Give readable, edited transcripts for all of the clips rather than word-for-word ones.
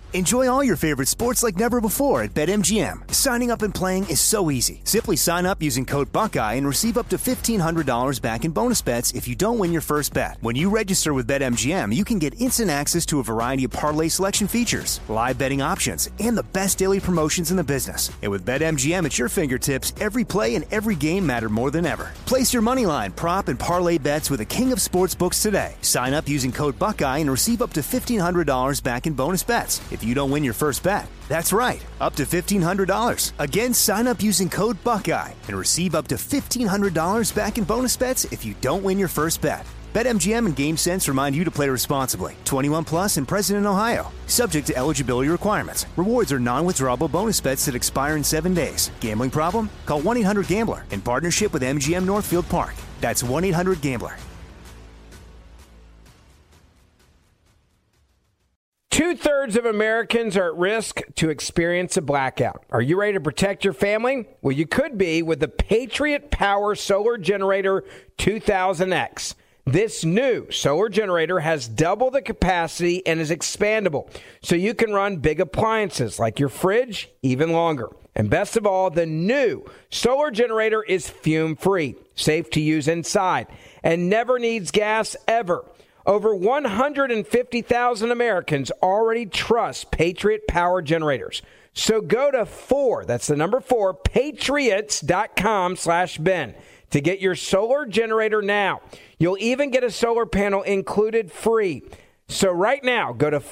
Enjoy all your favorite sports like never before at BetMGM. Signing up and playing is so easy. Simply sign up using code Buckeye and receive up to $1,500 back in bonus bets if you don't win your first bet. When you register with BetMGM, you can get instant access to a variety of parlay selection features, live betting options, and the best daily promotions in the business. And with BetMGM at your fingertips, every play and every game matter more than ever. Place your moneyline, prop, and parlay bets with the king of sportsbooks today. Sign up using code Buckeye and receive up to $1,500 back in bonus bets if you don't win your first bet. That's right, up to $1,500. Again, sign up using code Buckeye and receive up to $1,500 back in bonus bets if you don't win your first bet. BetMGM and GameSense remind you to play responsibly. 21 plus and present in Ohio. Subject to eligibility requirements. Rewards are non-withdrawable bonus bets that expire in 7 days. Gambling problem? Call 1-800-GAMBLER in partnership with MGM Northfield Park. That's 1-800-GAMBLER. 2/3 of Americans are at risk to experience a blackout. Are you ready to protect your family? Well, you could be with the Patriot Power Solar Generator 2000X. This new solar generator has double the capacity and is expandable, so you can run big appliances like your fridge even longer. And best of all, the new solar generator is fume-free, safe to use inside, and never needs gas ever. Over 150,000 Americans already trust Patriot Power Generators. So go to that's the number 4, patriots.com/Ben to get your solar generator now. You'll even get a solar panel included free. So right now, go to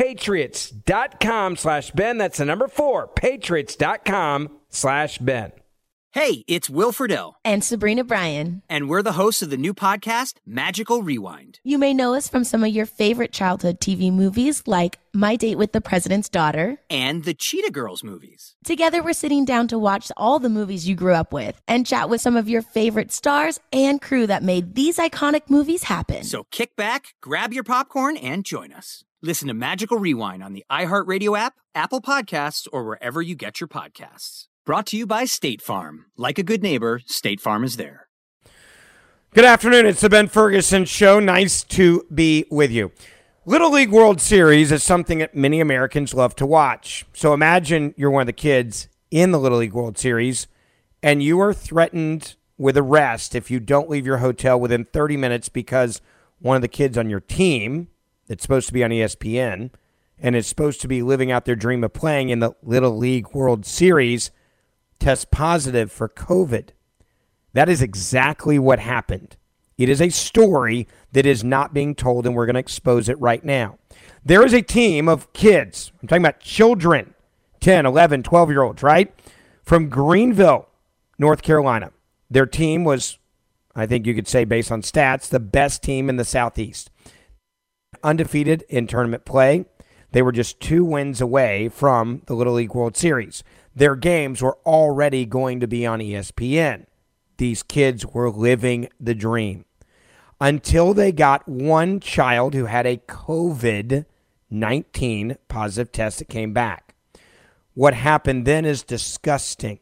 4patriots.com/Ben. That's the number 4, patriots.com/Ben. Hey, it's Will Friedle. And Sabrina Bryan. And we're the hosts of the new podcast, Magical Rewind. You may know us from some of your favorite childhood TV movies like My Date with the President's Daughter. And the Cheetah Girls movies. Together, we're sitting down to watch all the movies you grew up with and chat with some of your favorite stars and crew that made these iconic movies happen. So kick back, grab your popcorn, and join us. Listen to Magical Rewind on the iHeartRadio app, Apple Podcasts, or wherever you get your podcasts. Brought to you by State Farm. Like a good neighbor, State Farm is there. Good afternoon. It's the Ben Ferguson Show. Nice to be with you. Little League World Series is something that many Americans love to watch. So imagine you're one of the kids in the Little League World Series, and you are threatened with arrest if you don't leave your hotel within 30 minutes because one of the kids on your team that's supposed to be on ESPN and is supposed to be living out their dream of playing in the Little League World Series test positive for COVID. That is exactly what happened. It is a story that is not being told, and we're going to expose it right now. There is a team of kids, I'm talking about children, 10, 11, 12-year-olds, right? From Greenville, North Carolina. Their team was, I think you could say based on stats, the best team in the Southeast. Undefeated in tournament play. They were just 2 wins away from the Little League World Series. Their games were already going to be on ESPN. These kids were living the dream until they got one child who had a COVID-19 positive test that came back. What happened then is disgusting.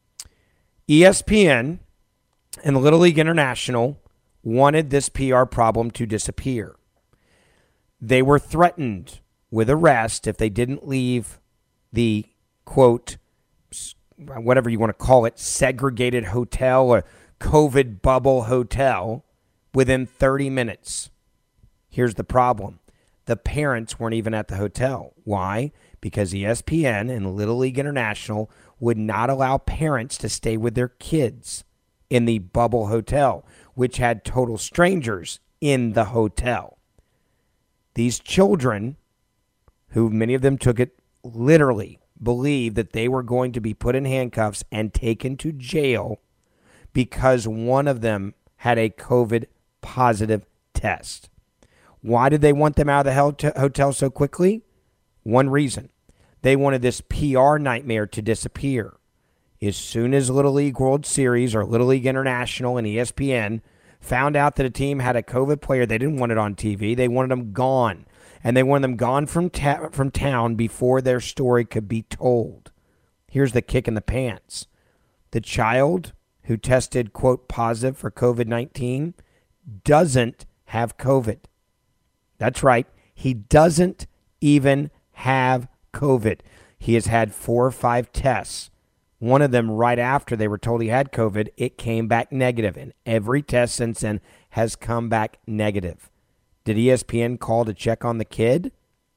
ESPN and the Little League International wanted this PR problem to disappear. They were threatened with arrest if they didn't leave the, quote, whatever you want to call it, segregated hotel or COVID bubble hotel within 30 minutes. Here's the problem. The parents weren't even at the hotel. Why? Because ESPN and Little League International would not allow parents to stay with their kids in the bubble hotel, which had total strangers in the hotel. These children, who many of them took it literally, believed that they were going to be put in handcuffs and taken to jail because one of them had a COVID positive test. Why did they want them out of the hotel so quickly? One reason. They wanted this PR nightmare to disappear. As soon as Little League World Series or Little League International and ESPN found out that a team had a COVID player, they didn't want it on TV. They wanted them gone. And they wanted them gone from town before their story could be told. Here's the kick in the pants. The child who tested, quote, positive for COVID-19 doesn't have COVID. That's right. He doesn't even have COVID. He has had 4 or 5 tests. One of them right after they were told he had COVID, it came back negative. And every test since then has come back negative. Did ESPN call to check on the kid?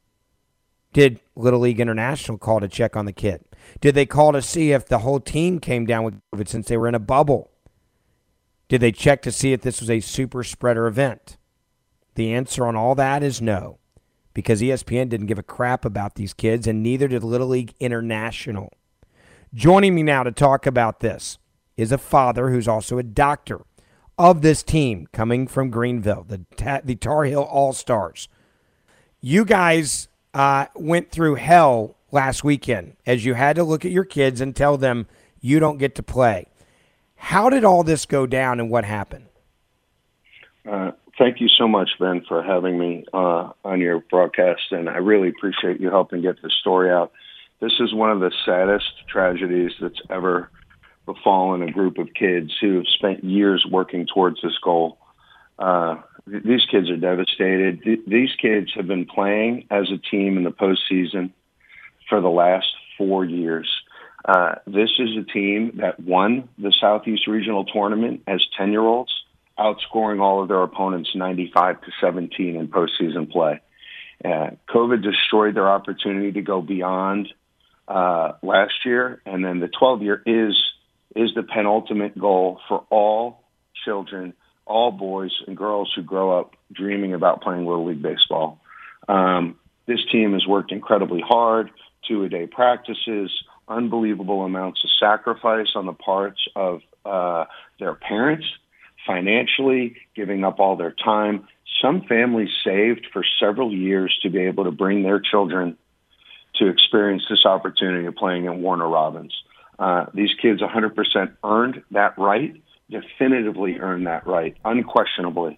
Did Little League International call to check on the kid? Did they call to see if the whole team came down with COVID since they were in a bubble? Did they check to see if this was a super spreader event? The answer on all that is no, because ESPN didn't give a crap about these kids, and neither did Little League International. Joining me now to talk about this is a father who's also a doctor of this team coming from Greenville, the Tar Heel All-Stars. You guys went through hell last weekend as you had to look at your kids and tell them you don't get to play. How did all this go down and what happened? Thank you so much, Ben, for having me on your broadcast, and I really appreciate you helping get this story out. This is one of the saddest tragedies that's ever befallen a group of kids who have spent years working towards this goal. These kids are devastated. These kids have been playing as a team in the postseason for the last 4 years. This is a team that won the Southeast Regional Tournament as 10-year-olds, outscoring all of their opponents 95-17 in postseason play. COVID destroyed their opportunity to go beyond last year, and then the 12-year is the penultimate goal for all children, all boys and girls who grow up dreaming about playing Little League baseball. This team has worked incredibly hard, 2-a-day practices, unbelievable amounts of sacrifice on the parts of their parents, financially, giving up all their time. Some families saved for several years to be able to bring their children to experience this opportunity of playing at Warner Robins. These kids 100% earned that right, definitively earned that right, unquestionably.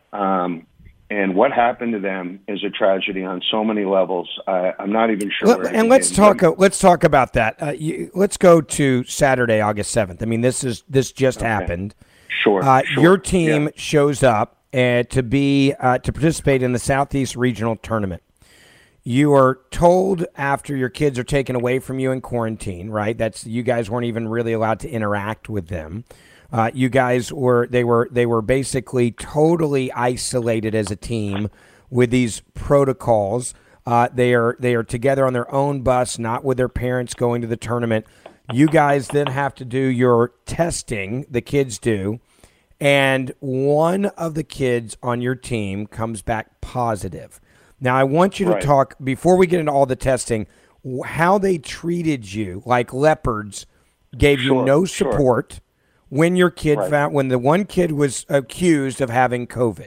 And what happened to them is a tragedy on so many levels. I'm not even sure. And let's talk about that. Let's go to Saturday, August 7th. I mean, this just happened. Sure. Your team shows up to participate in the Southeast Regional Tournament. You are told after your kids are taken away from you in quarantine, right? You guys weren't even really allowed to interact with them. You guys were basically totally isolated as a team with these protocols. They are together on their own bus, not with their parents going to the tournament. You guys then have to do your testing, the kids do, and one of the kids on your team comes back positive. Now, I want you to talk, before we get into all the testing, how they treated you like leopards, gave you no support when your kid when the one kid was accused of having COVID.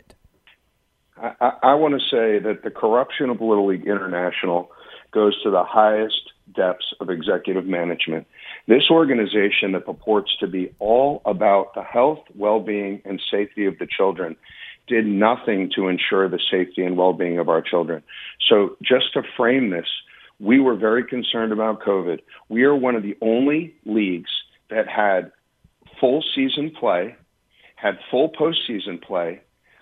I want to say that the corruption of Little League International goes to the highest depths of executive management. This organization that purports to be all about the health, well-being, and safety of the children did nothing to ensure the safety and well-being of our children. So just to frame this, we were very concerned about COVID. We are one of the only leagues that had full season play, had full postseason play,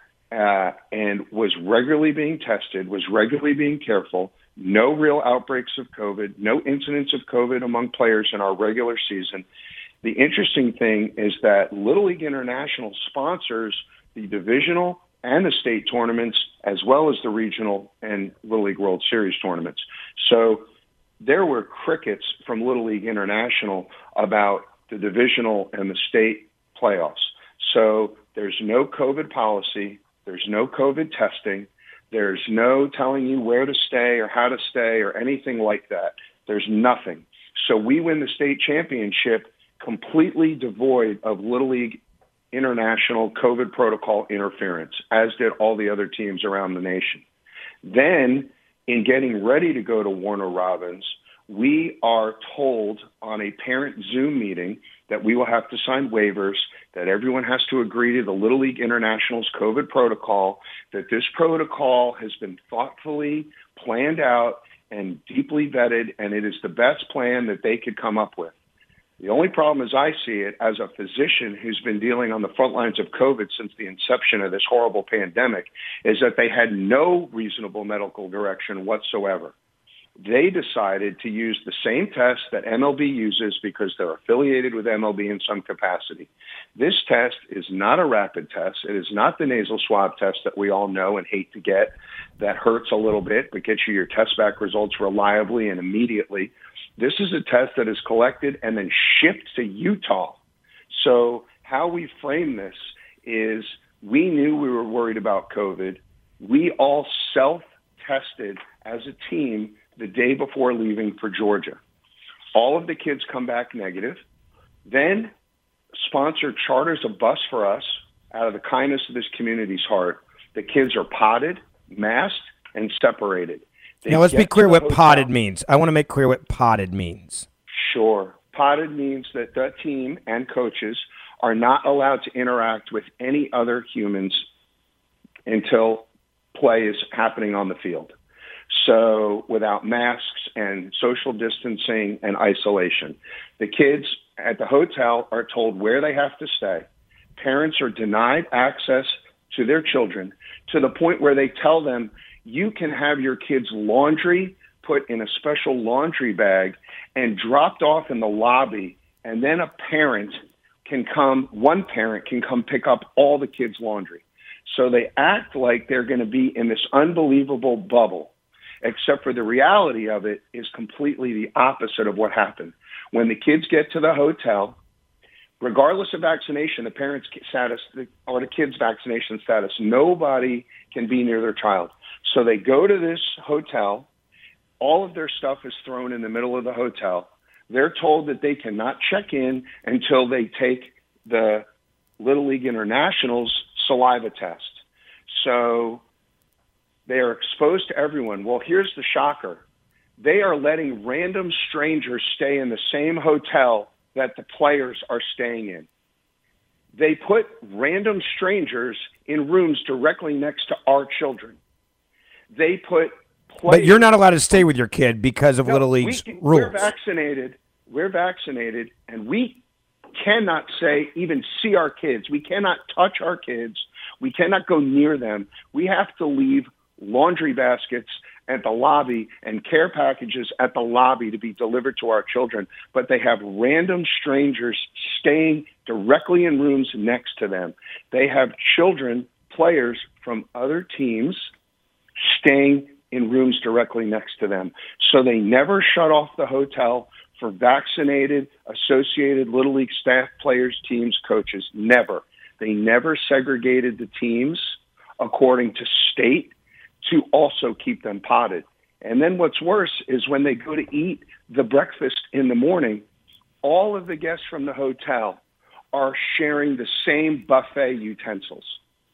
and was regularly being tested, was regularly being careful. No real outbreaks of COVID, no incidents of COVID among players in our regular season. The interesting thing is that Little League International sponsors the divisional and the state tournaments, as well as the regional and Little League World Series tournaments. So there were crickets from Little League International about the divisional and the state playoffs. So there's no COVID policy. There's no COVID testing. There's no telling you where to stay or how to stay or anything like that. There's nothing. So we win the state championship completely devoid of Little League International COVID protocol interference, as did all the other teams around the nation. Then, in getting ready to go to Warner Robins, we are told on a parent Zoom meeting that we will have to sign waivers, that everyone has to agree to the Little League International's COVID protocol, that this protocol has been thoughtfully planned out and deeply vetted, and it is the best plan that they could come up with. The only problem as I see it, as a physician who's been dealing on the front lines of COVID since the inception of this horrible pandemic, is that they had no reasonable medical direction whatsoever. they decided to use the same test that MLB uses because they're affiliated with MLB in some capacity. This test is not a rapid test. It is not the nasal swab test that we all know and hate to get that hurts a little bit but gets you your test back results reliably and immediately. This is a test that is collected and then shipped to Utah. So how we frame this is we knew we were worried about COVID. We all self-tested as a team the day before leaving for Georgia. All of the kids come back negative. Then sponsor charters a bus for us out of the kindness of this community's heart. The kids are potted, masked, and separated. Now let's be clear what potted means. I want to make clear what potted means. Sure. Potted means that the team and coaches are not allowed to interact with any other humans until play is happening on the field. So without masks and social distancing and isolation. The kids at the hotel are told where they have to stay. Parents are denied access to their children to the point where they tell them, you can have your kids' laundry put in a special laundry bag and dropped off in the lobby, and then one parent can come pick up all the kids' laundry. So they act like they're going to be in this unbelievable bubble, except for the reality of it is completely the opposite of what happened. When the kids get to the hotel, regardless of vaccination, the parents' status or the kids' vaccination status, nobody can be near their child. So they go to this hotel. All of their stuff is thrown in the middle of the hotel. They're told that they cannot check in until they take the Little League International's saliva test. So they are exposed to everyone. Well, here's the shocker. They are letting random strangers stay in the same hotel that the players are staying in. They put random strangers in rooms directly next to our children. They put players. But you're not allowed to stay with your kid because of Little League's rules. We're vaccinated, and we cannot even see our kids. We cannot touch our kids. We cannot go near them. We have to leave laundry baskets at the lobby and care packages at the lobby to be delivered to our children. But they have random strangers staying directly in rooms next to them. They have children, players from other teams, staying in rooms directly next to them. So they never shut off the hotel for vaccinated, associated Little League staff, players, teams, coaches. Never. They never segregated the teams according to state to also keep them potted. And then what's worse is when they go to eat the breakfast in the morning, all of the guests from the hotel are sharing the same buffet utensils.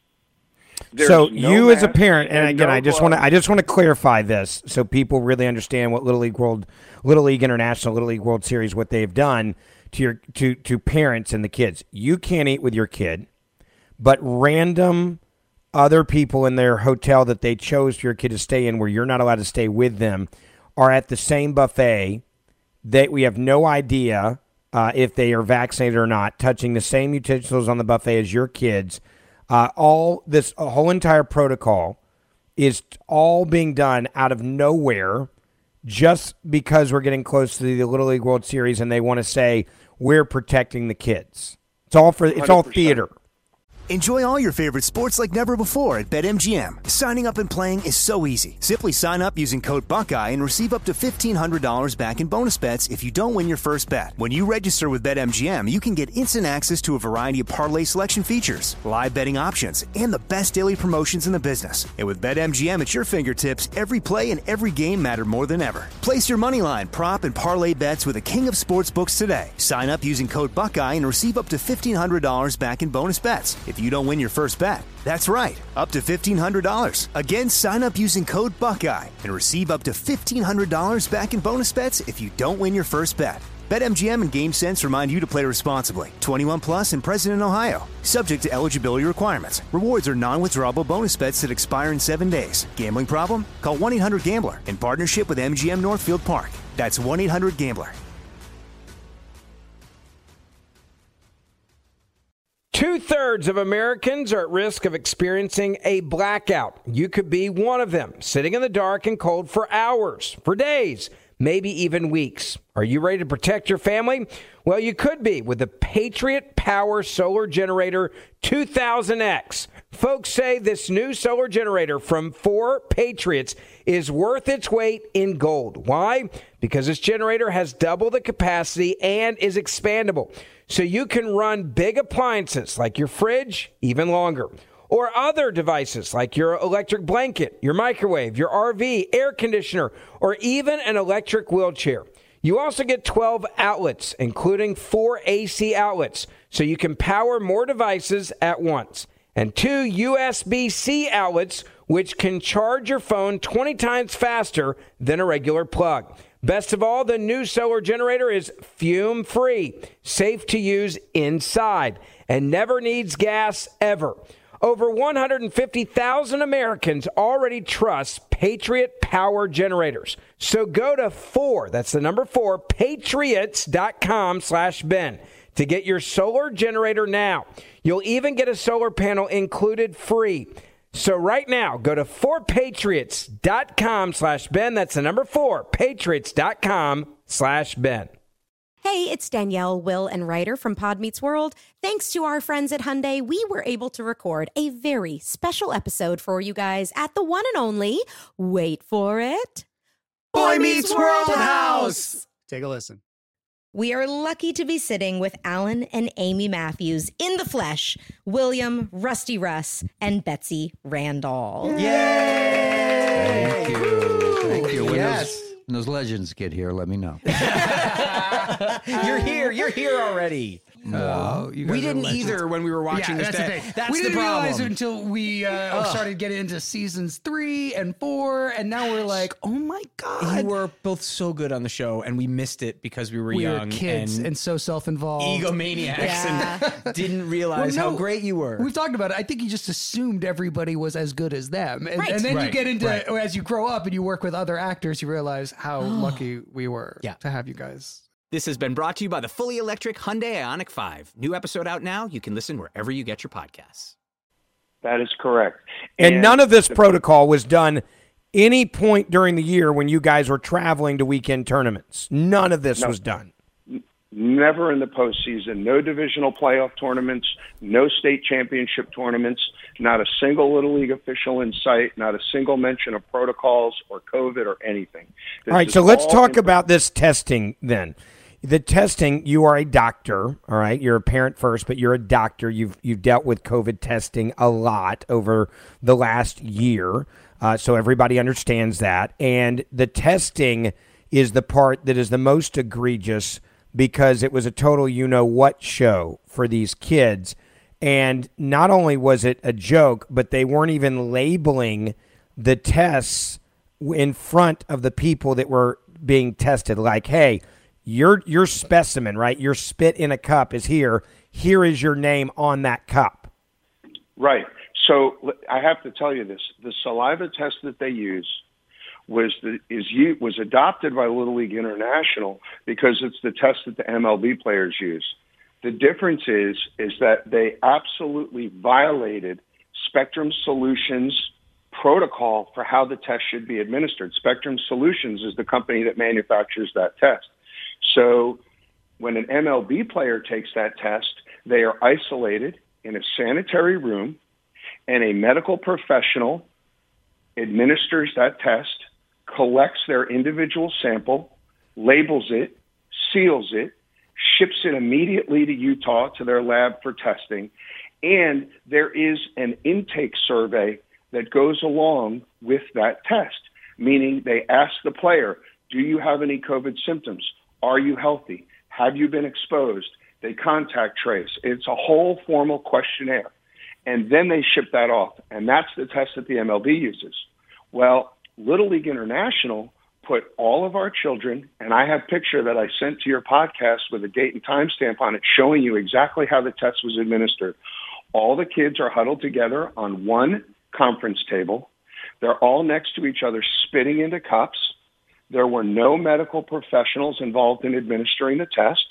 So you as a parent, and again, I just want to clarify this so people really understand what Little League International, Little League World Series, what they've done to parents and the kids. You can't eat with your kid, but random other people in their hotel that they chose for your kid to stay in, where you're not allowed to stay with them, are at the same buffet. That we have no idea if they are vaccinated or not, touching the same utensils on the buffet as your kids. A whole entire protocol is all being done out of nowhere just because we're getting close to the Little League World Series and they want to say we're protecting the kids. It's all theater. Enjoy all your favorite sports like never before at BetMGM. Signing up and playing is so easy. Simply sign up using code Buckeye and receive up to $1,500 back in bonus bets if you don't win your first bet. When you register with BetMGM, you can get instant access to a variety of parlay selection features, live betting options, and the best daily promotions in the business. And with BetMGM at your fingertips, every play and every game matter more than ever. Place your moneyline, prop, and parlay bets with the king of sportsbooks today. Sign up using code Buckeye and receive up to $1,500 back in bonus bets if you don't win your first bet. That's right, up to $1,500. Again, sign up using code Buckeye and receive up to $1,500 back in bonus bets if you don't win your first bet. BetMGM and GameSense remind you to play responsibly. 21 plus and present in Ohio. Subject to eligibility requirements. Rewards are non-withdrawable bonus bets that expire in 7 days. Gambling problem? Call 1-800-GAMBLER in partnership with MGM Northfield Park. That's 1-800-GAMBLER. 2/3 of Americans are at risk of experiencing a blackout. You could be one of them, sitting in the dark and cold for hours, for days, maybe even weeks. Are you ready to protect your family? Well, you could be with the Patriot Power Solar Generator 2000X. Folks say this new solar generator from 4 Patriots is worth its weight in gold. Why? Because this generator has double the capacity and is expandable. So you can run big appliances like your fridge even longer. Or other devices like your electric blanket, your microwave, your RV, air conditioner, or even an electric wheelchair. You also get 12 outlets, including 4 AC outlets, so you can power more devices at once. And 2 USB-C outlets, which can charge your phone 20 times faster than a regular plug. Best of all, the new solar generator is fume-free, safe to use inside, and never needs gas ever. Over 150,000 Americans already trust Patriot Power Generators. So go to 4, that's the number 4, patriots.com/Ben to get your solar generator now. You'll even get a solar panel included free. So right now, go to 4patriots.com/Ben. That's the number 4, patriots.com/Ben. Hey, it's Danielle, Will, and Ryder from Pod Meets World. Thanks to our friends at Hyundai, we were able to record a very special episode for you guys at the one and only, wait for it, Boy Meets World House. Take a listen. We are lucky to be sitting with Alan and Amy Matthews in the flesh, William, Rusty Russ, and Betsy Randall. Yay! Thank you. Thank you. Yes. When those legends get here, let me know. You're here already. No, you guys We are didn't legends. either when we were watching this. That's the thing. That's we the didn't problem. realize it until we started getting into seasons 3 and 4, and now we're like, oh my god, You were both so good on the show, and we missed it because we were we young were kids and so self-involved. egomaniacs and didn't realize how great you were. We've talked about it. I think you just assumed everybody was as good as them. And, Right. and then you Right. get into, Right. as you grow up and you work with other actors, you realize how lucky we were to have you guys. This has been brought to you by the fully electric Hyundai Ioniq 5. New episode out now. You can listen wherever you get your podcasts. That is correct. And none of this protocol was done any point during the year when you guys were traveling to weekend tournaments. None of this was done. Never in the postseason. No divisional playoff tournaments. No state championship tournaments. Not a single Little League official in sight. Not a single mention of protocols or COVID or anything. All right, so let's talk about this testing then. The testing, you are a doctor, all right? You're a parent first, but you're a doctor. You've dealt with COVID testing a lot over the last year, so everybody understands that. And the testing is the part that is the most egregious because it was a total you-know-what show for these kids. And not only was it a joke, but they weren't even labeling the tests in front of the people that were being tested. Like, hey, your specimen, right? Your spit in a cup is here. Here is your name on that cup. Right. So I have to tell you this. The saliva test that they use was adopted by Little League International because it's the test that the MLB players use. The difference is that they absolutely violated Spectrum Solutions protocol for how the test should be administered. Spectrum Solutions is the company that manufactures that test. So when an MLB player takes that test, they are isolated in a sanitary room, and a medical professional administers that test, collects their individual sample, labels it, seals it, ships it immediately to Utah to their lab for testing, and there is an intake survey that goes along with that test, meaning they ask the player, do you have any COVID symptoms? Are you healthy? Have you been exposed? They contact trace. It's a whole formal questionnaire. And then they ship that off. And that's the test that the MLB uses. Well, Little League International put all of our children, and I have a picture that I sent to your podcast with a date and timestamp on it showing you exactly how the test was administered. All the kids are huddled together on one conference table. They're all next to each other, spitting into cups. There were no medical professionals involved in administering the test.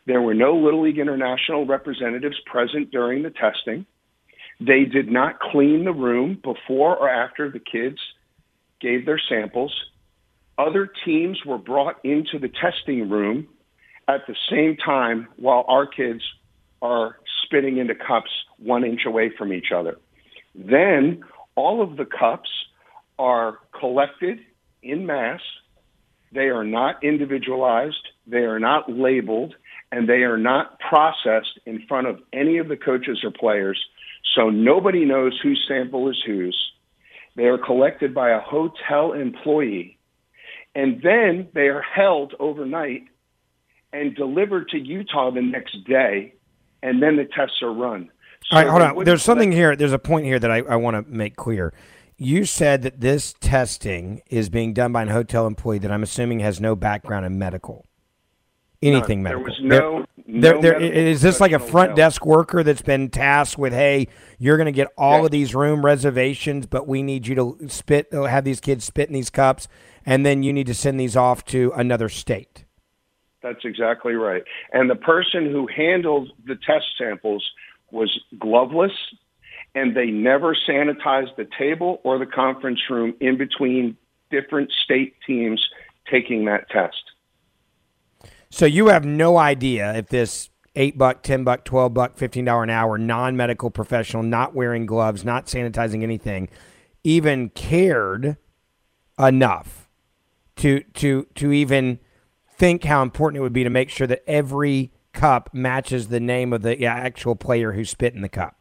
There were no Little League International representatives present during the testing. They did not clean the room before or after the kids gave their samples. Other teams were brought into the testing room at the same time while our kids are spitting into cups 1 inch away from each other. Then all of the cups are collected in mass. They are not individualized. They are not labeled, and they are not processed in front of any of the coaches or players. So nobody knows whose sample is whose. They are collected by a hotel employee, and then they are held overnight and delivered to Utah the next day, and then the tests are run. So all right, hold on. There's something here. There's a point here that I want to make clear. You said that this testing is being done by a hotel employee that I'm assuming has no background in medical. Anything medical. There was no is this like a front desk worker that's been tasked with, hey, you're going to get all of these room reservations, but we need you to have these kids spit in these cups, and then you need to send these off to another state? That's exactly right. And the person who handled the test samples was gloveless, and they never sanitized the table or the conference room in between different state teams taking that test. So you have no idea if this $8, $10, $12, $15 an hour non-medical professional, not wearing gloves, not sanitizing anything, even cared enough to even think how important it would be to make sure that every cup matches the name of the actual player who spit in the cup.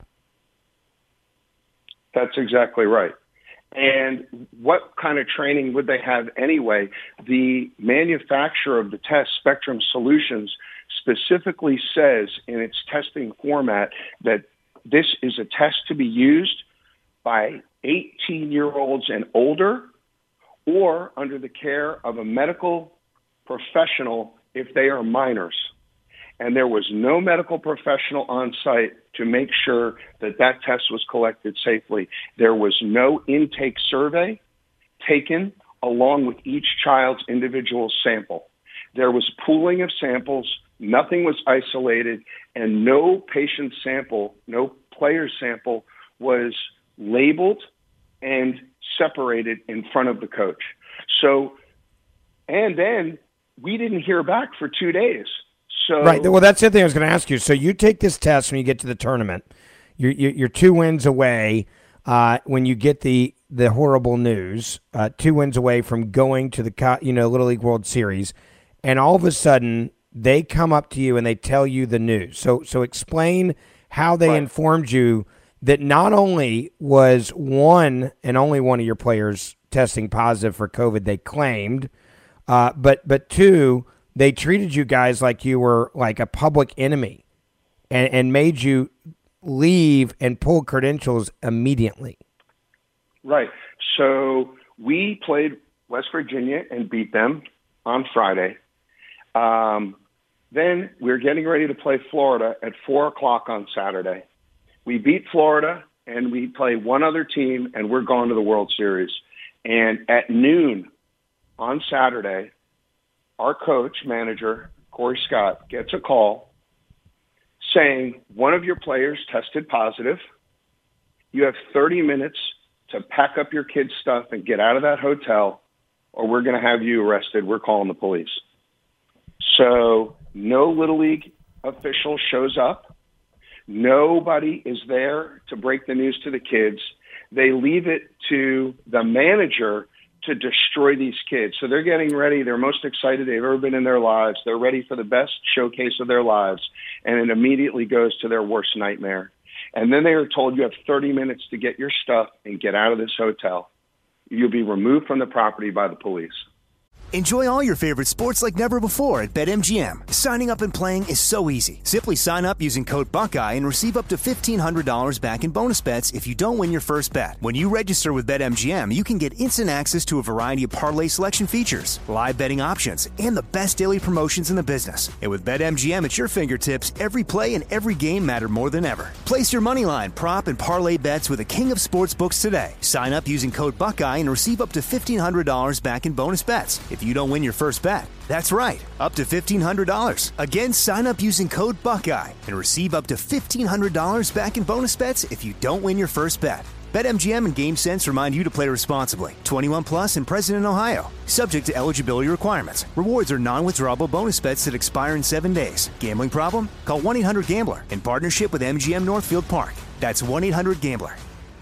That's exactly right. And what kind of training would they have anyway? The manufacturer of the test, Spectrum Solutions, specifically says in its testing format that this is a test to be used by 18-year-olds and older, or under the care of a medical professional if they are minors. And there was no medical professional on site to make sure that that test was collected safely. There was no intake survey taken along with each child's individual sample. There was pooling of samples, nothing was isolated, and no patient sample, no player sample was labeled and separated in front of the coach. So, and then we didn't hear back for 2 days. So, right. Well, that's the thing I was going to ask you. So you take this test when you get to the tournament. You're 2 wins away when you get the horrible news. 2 wins away from going to the Little League World Series, and all of a sudden they come up to you and they tell you the news. So explain how they informed you that not only was one and only one of your players testing positive for COVID, they claimed, but 2. They treated you guys like you were like a public enemy and made you leave and pull credentials immediately. Right. So we played West Virginia and beat them on Friday. Then we were getting ready to play Florida at 4 o'clock on Saturday. We beat Florida, and we play one other team, and we're going to the World Series. And at noon on Saturday, our coach, manager, Corey Scott, gets a call saying one of your players tested positive. You have 30 minutes to pack up your kids' stuff and get out of that hotel, or we're going to have you arrested. We're calling the police. So no Little League official shows up. Nobody is there to break the news to the kids. They leave it to the manager to destroy these kids. So they're getting ready. They're most excited they've ever been in their lives. They're ready for the best showcase of their lives. And it immediately goes to their worst nightmare. And then they are told you have 30 minutes to get your stuff and get out of this hotel. You'll be removed from the property by the police. Enjoy all your favorite sports like never before at BetMGM. Signing up and playing is so easy. Simply sign up using code Buckeye and receive up to $1,500 back in bonus bets if you don't win your first bet. When you register with BetMGM, you can get instant access to a variety of parlay selection features, live betting options, and the best daily promotions in the business. And with BetMGM at your fingertips, every play and every game matter more than ever. Place your moneyline, prop, and parlay bets with the king of sportsbooks today. Sign up using code Buckeye and receive up to $1,500 back in bonus bets. if you don't win your first bet. That's right, up to $1,500. Again, sign up using code Buckeye and receive up to $1,500 back in bonus bets if you don't win your first bet. BetMGM and GameSense remind you to play responsibly. 21 plus and present in Ohio. Subject to eligibility requirements. Rewards are non-withdrawable bonus bets that expire in 7 days. Gambling problem? Call 1-800-GAMBLER in partnership with MGM Northfield Park. That's 1-800-GAMBLER.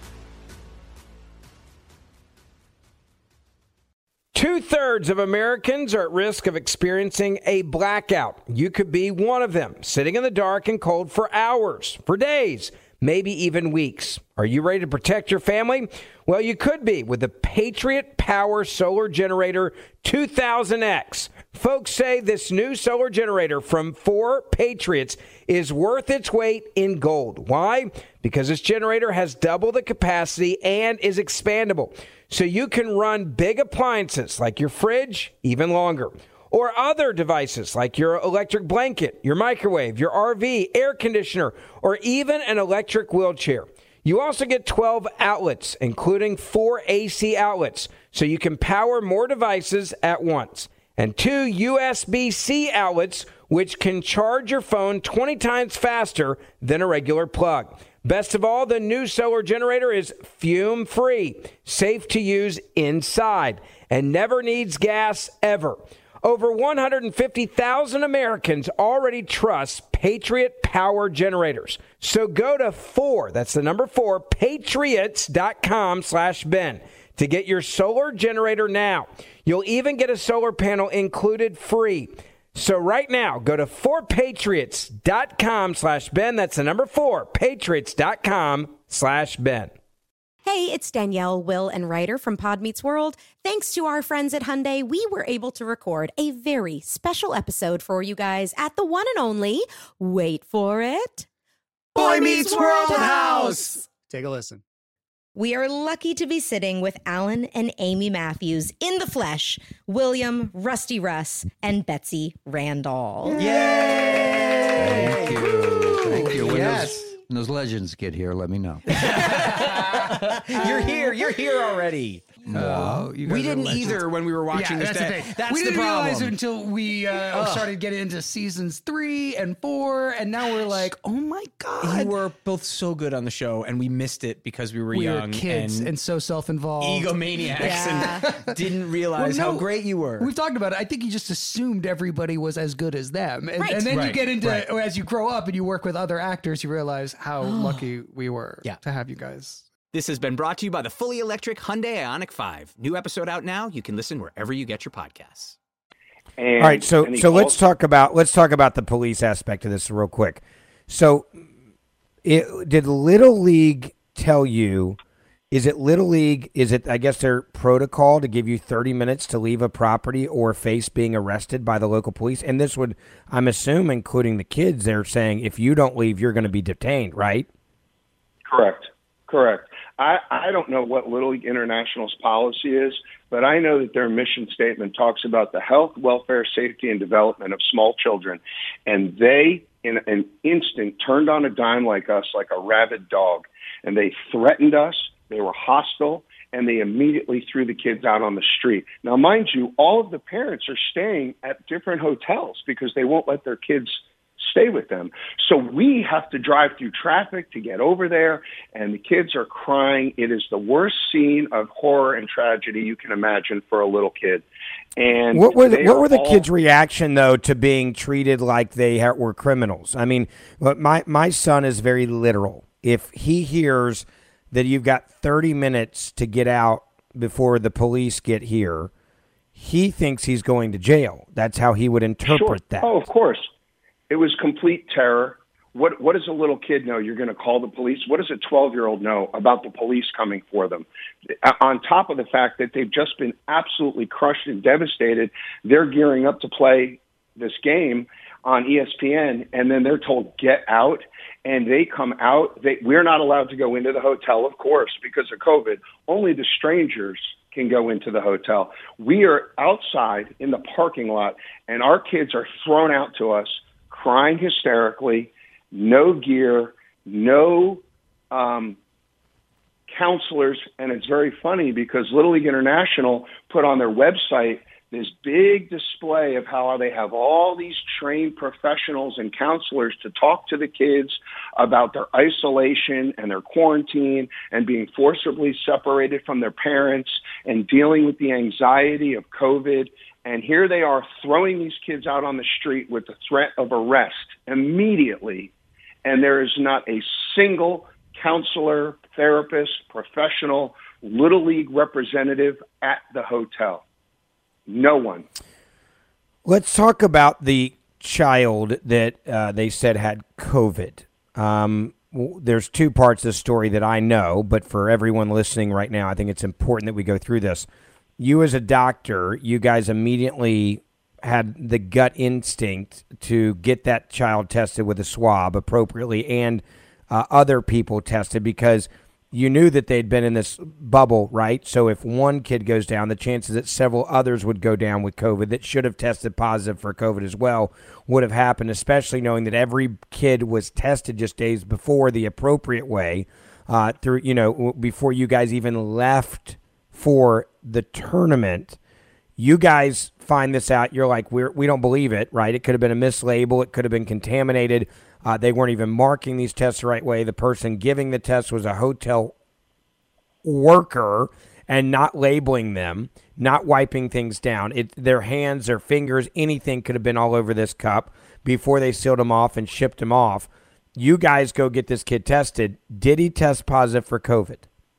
2/3 of Americans are at risk of experiencing a blackout. You could be one of them, sitting in the dark and cold for hours, for days, maybe even weeks. Are you ready to protect your family? Well, you could be with the Patriot Power Solar Generator 2000X. Folks say this new solar generator from 4 Patriots is worth its weight in gold. Why? Because this generator has double the capacity and is expandable. So you can run big appliances like your fridge even longer. Or other devices like your electric blanket, your microwave, your RV, air conditioner, or even an electric wheelchair. You also get 12 outlets, including 4 AC outlets, so you can power more devices at once. And 2 USB-C outlets, which can charge your phone 20 times faster than a regular plug. Best of all, the new solar generator is fume-free, safe to use inside, and never needs gas ever. Over 150,000 Americans already trust Patriot Power Generators. So go to 4, that's the number 4, patriots.com/Ben to get your solar generator now. You'll even get a solar panel included free. So right now, go to 4patriots.com/Ben. That's the number 4, patriots.com/Ben. Hey, it's Danielle, Will, and Ryder from Pod Meets World. Thanks to our friends at Hyundai, we were able to record a very special episode for you guys at the one and only, wait for it, Boy Meets World House. Take a listen. We are lucky to be sitting with Alan and Amy Matthews in the flesh, William, Rusty Russ, and Betsy Randall. Yay! Thank you. Thank you. Yes. When those legends get here, let me know. You're here already. You guys We are didn't legends. either when we were watching this. That's the thing. That's we the didn't realize it problem. until we started getting into seasons 3 and 4, and now we're like, oh my god, You were both so good on the show, and we missed it because we were we young were kids and so self-involved. egomaniacs and didn't realize Well, no, how great you were. We've talked about it. I think you just assumed everybody was as good as them. And, Right. and then you Right, get into, right. as you grow up and you work with other actors, you realize how lucky we were to have you guys. This has been brought to you by the fully electric Hyundai Ioniq 5. New episode out now. You can listen wherever you get your podcasts. And, All right, so and he let's calls- talk about the police aspect of this real quick. So, did Little League tell you? Is it Little League? Is it, I guess, their protocol to give you 30 minutes to leave a property or face being arrested by the local police? And this would, I'm assuming, including the kids, they're saying if you don't leave, you're going to be detained, right? Correct. I don't know what Little League International's policy is, but I know that their mission statement talks about the health, welfare, safety, and development of small children. And they, in an instant, turned on a dime like us, like a rabid dog. And they threatened us. They were hostile. And they immediately threw the kids out on the street. Now, mind you, all of the parents are staying at different hotels because they won't let their kids stay with them. So we have to drive through traffic to get over there, and the kids are crying. It is the worst scene of horror and tragedy you can imagine for a little kid. And what were the kids' reaction though to being treated like they were criminals? I mean, my son is very literal. If he hears that you've got 30 minutes to get out before the police get here, he thinks he's going to jail. That's how he would interpret that. Oh, of course. It was complete terror. What does a little kid know? You're going to call the police? What does a 12-year-old know about the police coming for them? On top of the fact that they've just been absolutely crushed and devastated, they're gearing up to play this game on ESPN, and then they're told, get out, and they come out. We're not allowed to go into the hotel, of course, because of COVID. Only the strangers can go into the hotel. We are outside in the parking lot, and our kids are thrown out to us, crying hysterically, no gear, no counselors. And it's very funny because Little League International put on their website this big display of how they have all these trained professionals and counselors to talk to the kids about their isolation and their quarantine and being forcibly separated from their parents and dealing with the anxiety of COVID. And here they are throwing these kids out on the street with the threat of arrest immediately. And there is not a single counselor, therapist, professional, Little League representative at the hotel. No one. Let's talk about the child that they said had COVID. There's two parts of the story that I know, but for everyone listening right now, I think it's important that we go through this. You as a doctor, you guys immediately had the gut instinct to get that child tested with a swab appropriately and other people tested because you knew that they'd been in this bubble, right? So if one kid goes down, the chances that several others would go down with COVID that should have tested positive for COVID as well would have happened, especially knowing that every kid was tested just days before the appropriate way before you guys even left for the tournament. You guys find this out. You're like, we don't believe it, right? It could have been a mislabel. It could have been contaminated. They weren't even marking these tests the right way. The person giving the test was a hotel worker and not labeling them, not wiping things down. Their hands, their fingers, anything could have been all over this cup before they sealed them off and shipped them off. You guys go get this kid tested. Did he test positive for COVID?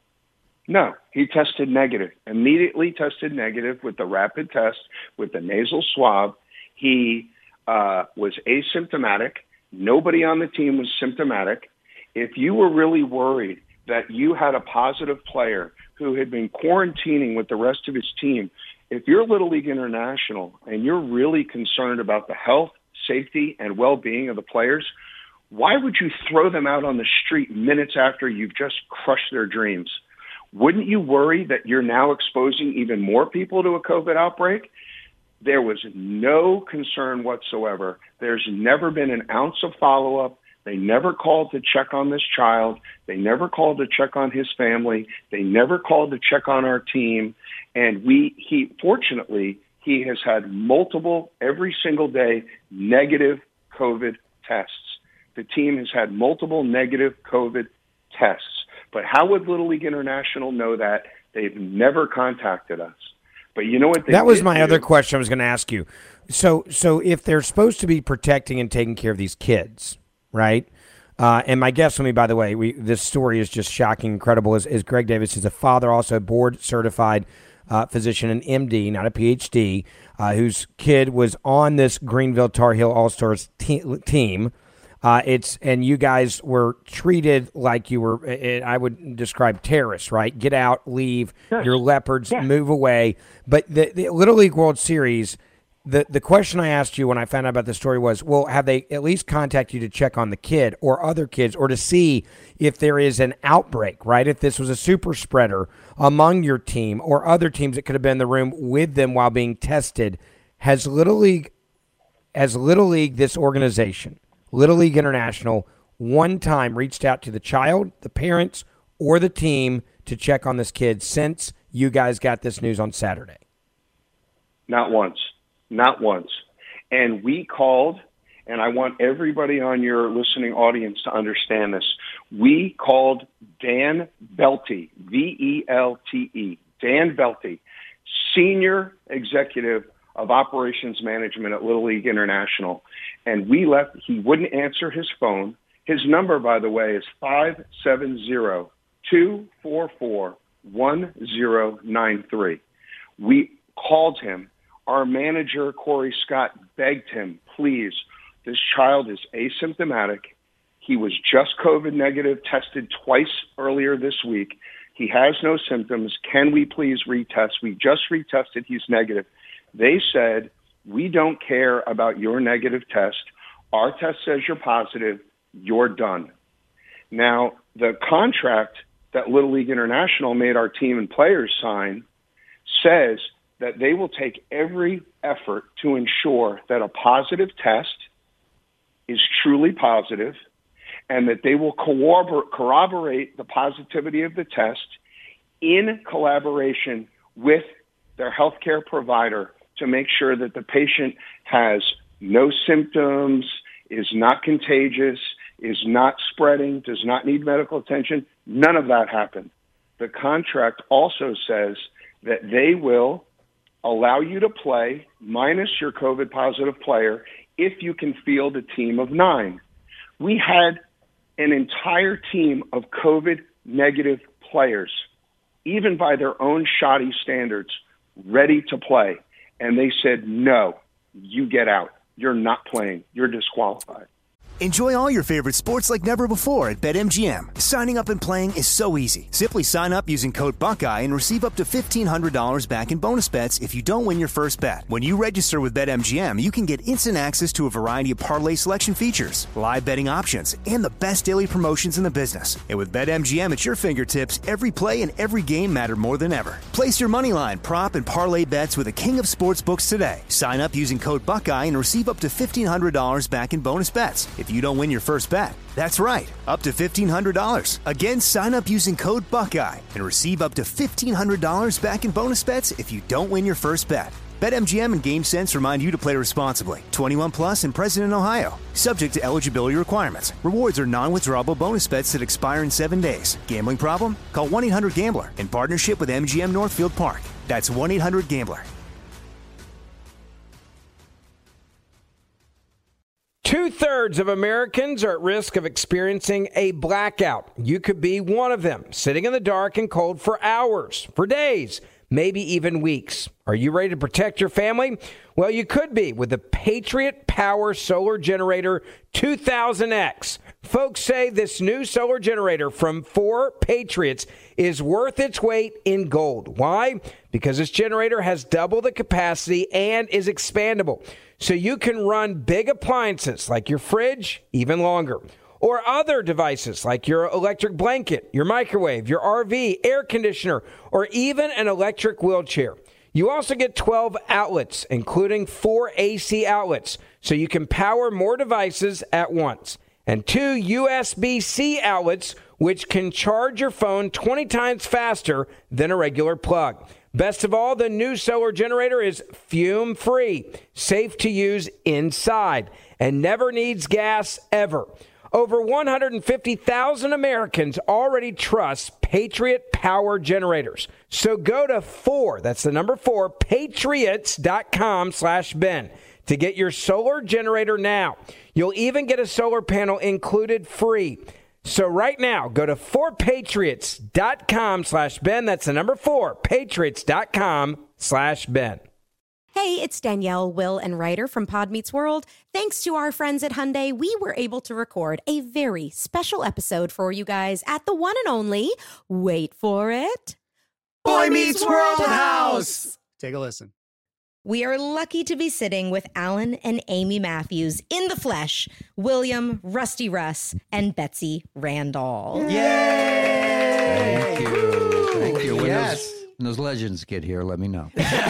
No, he tested negative, immediately tested negative with the rapid test, with the nasal swab. He was asymptomatic. Nobody on the team was symptomatic. If you were really worried that you had a positive player who had been quarantining with the rest of his team, if you're Little League International and you're really concerned about the health, safety, and well-being of the players, why would you throw them out on the street minutes after you've just crushed their dreams? Wouldn't you worry that you're now exposing even more people to a COVID outbreak? There was no concern whatsoever. There's never been an ounce of follow-up. They never called to check on this child. They never called to check on his family. They never called to check on our team. And fortunately, he has had multiple, every single day, negative COVID tests. The team has had multiple negative COVID tests. But how would Little League International know that? They've never contacted us. But you know what? That was my other question I was going to ask you. So if they're supposed to be protecting and taking care of these kids, right? And my guest with me, by the way, this story is just shocking, incredible, is Greg Davis. He's a father, also a board-certified physician, an MD, not a PhD, whose kid was on this Greenville Tar Heel All-Stars team. And you guys were treated like you were, I would describe terrorists, right? Get out, leave, your leopards, move away. But the Little League World Series, the question I asked you when I found out about the story was, well, have they at least contacted you to check on the kid or other kids or to see if there is an outbreak, right? If this was a super spreader among your team or other teams that could have been in the room with them while being tested. Has Little League, this organization, Little League International, one time reached out to the child, the parents, or the team to check on this kid since you guys got this news on Saturday? Not once. Not once. And we called, and I want everybody on your listening audience to understand this. We called Dan Belty, V-E-L-T-E, Dan Belty, Senior Executive of Operations Management at Little League International. And we left, he wouldn't answer his phone. His number, by the way, is 570-244-1093. We called him. Our manager, Corey Scott, begged him, please, this child is asymptomatic. He was just COVID negative, tested twice earlier this week. He has no symptoms. Can we please retest? We just retested. He's negative. They said, we don't care about your negative test. Our test says you're positive. You're done. Now, the contract that Little League International made our team and players sign says that they will take every effort to ensure that a positive test is truly positive and that they will corroborate the positivity of the test in collaboration with their healthcare provider to make sure that the patient has no symptoms, is not contagious, is not spreading, does not need medical attention. None of that happened. The contract also says that they will allow you to play minus your COVID positive player if you can field a team of 9. We had an entire team of COVID negative players, even by their own shoddy standards, ready to play. And they said, no, you get out. You're not playing. You're disqualified. Enjoy all your favorite sports like never before at BetMGM. Signing up and playing is so easy. Simply sign up using code Buckeye and receive up to $1,500 back in bonus bets if you don't win your first bet. When you register with BetMGM, you can get instant access to a variety of parlay selection features, live betting options, and the best daily promotions in the business. And with BetMGM at your fingertips, every play and every game matter more than ever. Place your moneyline, prop, and parlay bets with the king of sportsbooks today. Sign up using code Buckeye and receive up to $1,500 back in bonus bets if you don't win your first bet. That's right, up to $1,500. Again, sign up using code Buckeye and receive up to $1,500 back in bonus bets if you don't win your first bet. BetMGM and GameSense remind you to play responsibly. 21 plus and present in Ohio. Subject to eligibility requirements. Rewards are non-withdrawable bonus bets that expire in 7 days. Gambling problem? Call 1-800-GAMBLER in partnership with MGM Northfield Park. That's 1-800-GAMBLER. 2/3 of Americans are at risk of experiencing a blackout. You could be one of them, sitting in the dark and cold for hours, for days, maybe even weeks. Are you ready to protect your family? Well, you could be with the Patriot Power Solar Generator 2000X. Folks say this new solar generator from 4 Patriots is worth its weight in gold. Why? Because this generator has double the capacity and is expandable. So you can run big appliances like your fridge even longer, or other devices like your electric blanket, your microwave, your RV, air conditioner, or even an electric wheelchair. You also get 12 outlets, including 4 AC outlets, so you can power more devices at once, and 2 USB-C outlets, which can charge your phone 20 times faster than a regular plug. Best of all, the new solar generator is fume-free, safe to use inside, and never needs gas ever. Over 150,000 Americans already trust Patriot Power Generators. So go to 4, that's the number 4, patriots.com/Ben to get your solar generator now. You'll even get a solar panel included free. So right now, go to 4patriots.com/Ben. That's the number 4, patriots.com/Ben. Hey, it's Danielle, Will, and Ryder from Pod Meets World. Thanks to our friends at Hyundai, we were able to record a very special episode for you guys at the one and only, wait for it, Boy Meets World House. Take a listen. We are lucky to be sitting with Alan and Amy Matthews in the flesh, William, Rusty Russ, and Betsy Randall. Yay! Thank you. Thank you. Yes. When those legends get here, let me know.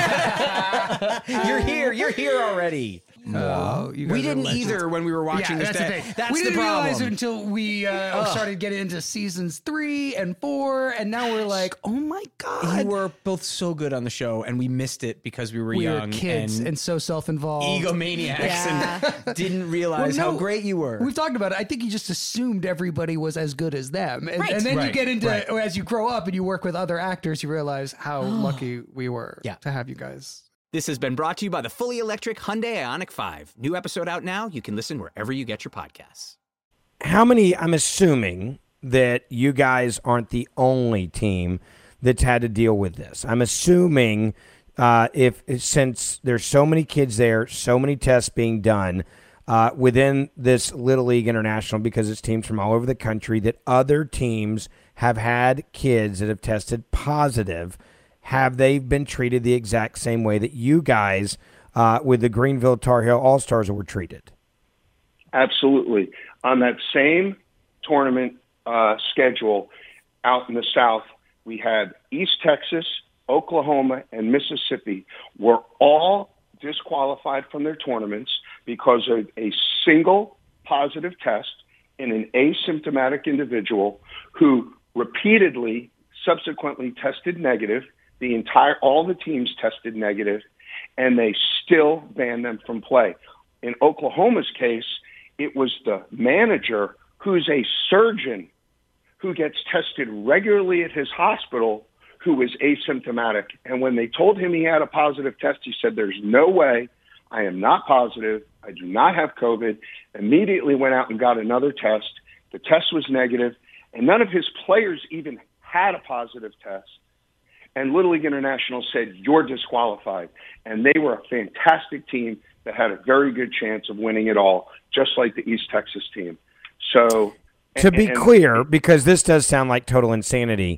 You're here already. No, you guys We are didn't legends. either when we were watching this. That's the thing. That's we the didn't realize problem. it until we started getting into seasons 3 and 4, and now we're like, oh my god, You were both so good on the show, and we missed it because we were we young were kids and so self-involved. egomaniacs and didn't realize Well, no, how great you were. We've talked about it. I think you just assumed everybody was as good as them. And, Right. and then you Right, get into, right. as you grow up and you work with other actors, you realize how lucky we were to have you guys. This has been brought to you by the fully electric Hyundai Ioniq 5. New episode out now. You can listen wherever you get your podcasts. I'm assuming that you guys aren't the only team that's had to deal with this. I'm assuming since there's so many kids there, so many tests being done within this Little League International, because it's teams from all over the country, that other teams have had kids that have tested positive. Have they been treated the exact same way that you guys with the Greenville Tar Heel All-Stars were treated? Absolutely. On that same tournament schedule out in the South, we had East Texas, Oklahoma, and Mississippi were all disqualified from their tournaments because of a single positive test in an asymptomatic individual who repeatedly subsequently tested negative. All the teams tested negative, and they still banned them from play. In Oklahoma's case, it was the manager, who's a surgeon, who gets tested regularly at his hospital, who was asymptomatic. And when they told him he had a positive test, he said, "There's no way. I am not positive. I do not have COVID." Immediately went out and got another test. The test was negative, and none of his players even had a positive test. And Little League International said, "You're disqualified." And they were a fantastic team that had a very good chance of winning it all, just like the East Texas team. So, to be clear, because this does sound like total insanity